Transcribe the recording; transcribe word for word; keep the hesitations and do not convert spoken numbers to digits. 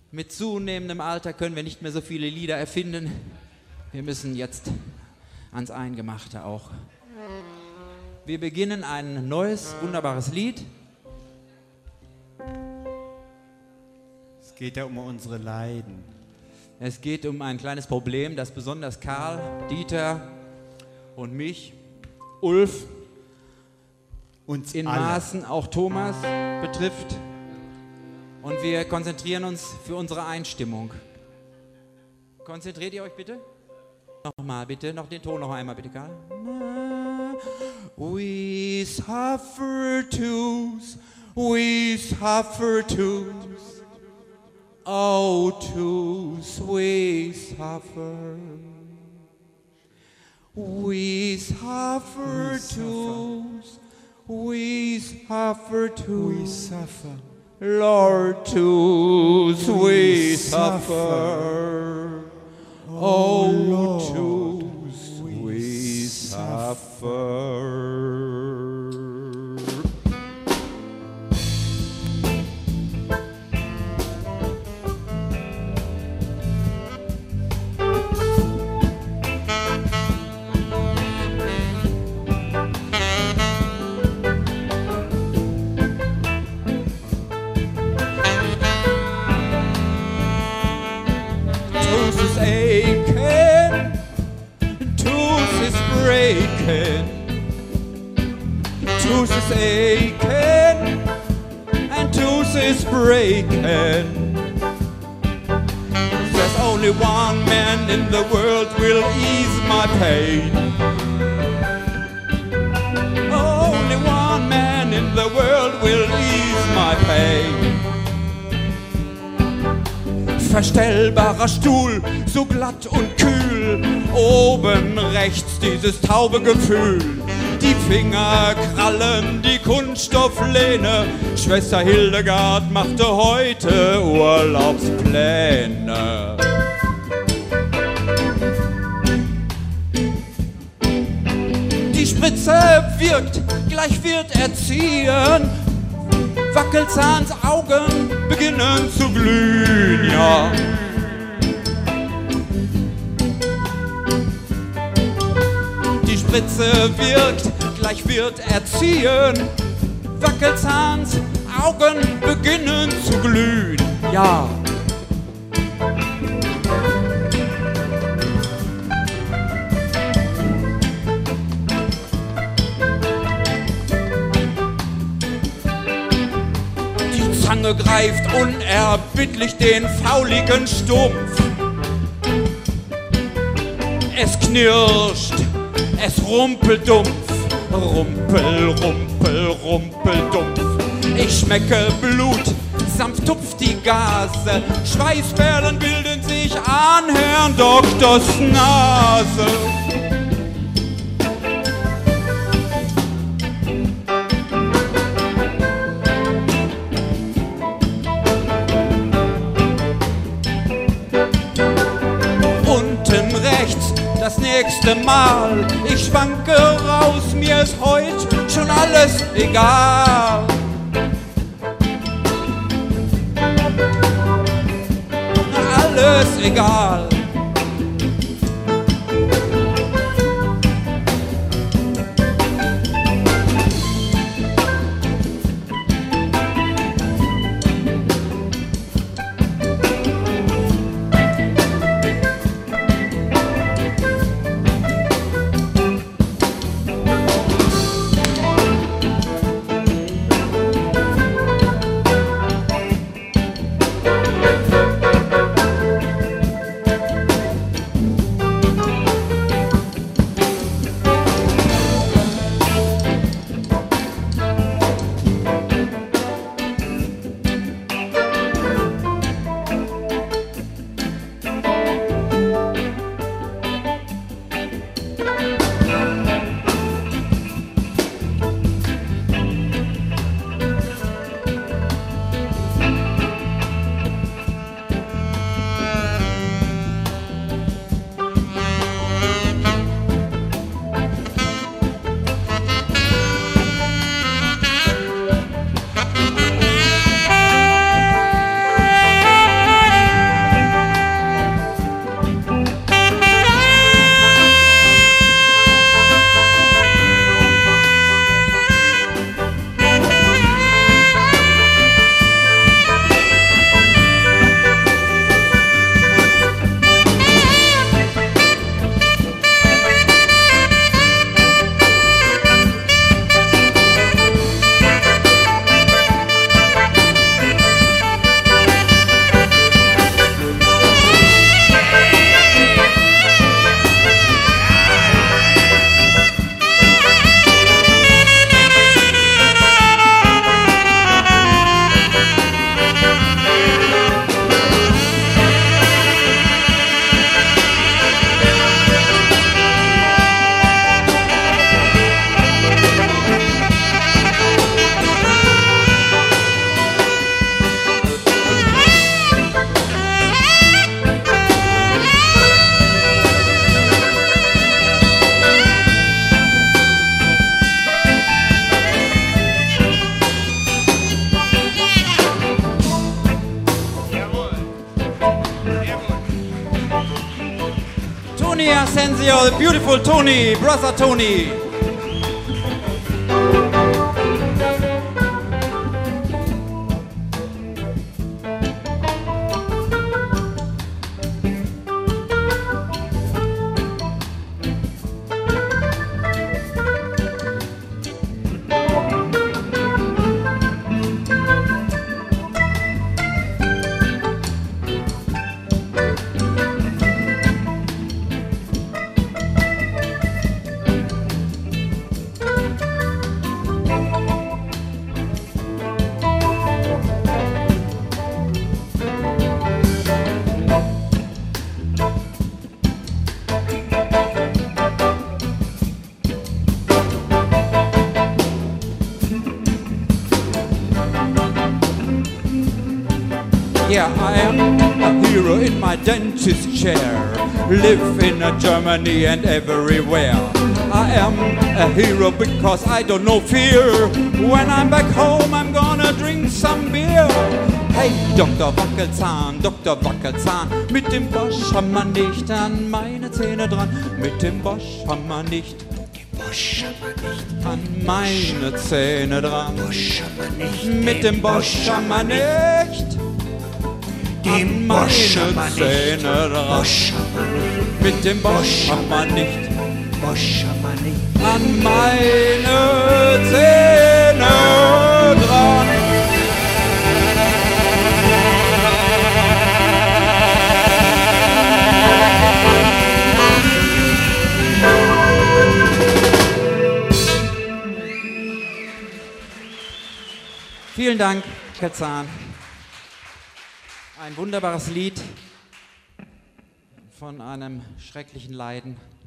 Mit zunehmendem Alter können wir nicht mehr so viele Lieder erfinden. Wir müssen jetzt ans Eingemachte auch. Wir beginnen ein neues, wunderbares Lied. Es geht ja um unsere Leiden. Es geht um ein kleines Problem, das besonders Karl, Dieter und mich, Ulf, Uns in alle. Maßen auch Thomas betrifft. Und wir konzentrieren uns für unsere Einstimmung. Konzentriert ihr euch bitte? Nochmal bitte, noch den Ton noch einmal bitte, Karl. We suffer twos, we suffer twos. Oh, twos, we suffer. We suffer We suffer. twos, we suffer twos. We suffer. Lord, twos we We suffer. Oh, twos we suffer. Aching, tooth is breaking, tooth is aching, and tooth is breaking. There's only one man in the world will ease my pain. Only one man in the world will ease my pain. Verstellbarer Stuhl, so glatt und kühl, oben rechts dieses taube Gefühl. Die Finger krallen die Kunststofflehne, Schwester Hildegard machte heute Urlaubspläne. Die Spritze wirkt, gleich wird er ziehen, Wackelzahns Augen beginnen zu glühen, ja. Die Spritze wirkt, gleich wird er ziehen, Wackelzahns Augen beginnen zu glühen, ja. Zange greift unerbittlich den fauligen Stumpf. Es knirscht, es rumpelt dumpf, rumpel, rumpel, rumpel dumpf. Ich schmecke Blut, sanft tupft die Gase, Schweißperlen bilden sich an Herrn Doktors Nase. Das nächste Mal, ich schwanke raus, mir ist heut schon alles egal. Alles egal. Tony Asensio, the beautiful Tony, brother Tony. Yeah, I am a hero in my dentist chair. Live in uh, Germany and everywhere. I am a hero because I don't know fear. When I'm back home, I'm gonna drink some beer. Hey, Doktor Wackelzahn, Doktor Wackelzahn, mit dem Bosch haben wir nicht an meine Zähne dran. Mit dem Bosch haben wir nicht an meine Zähne dran. Mit dem Bosch haben wir nicht an meine Zähne dran. Mit dem Bosch haben wir nicht an meine Zähne dran. Vielen Dank, Wackelzahn. Ein wunderbares Lied von einem schrecklichen Leiden.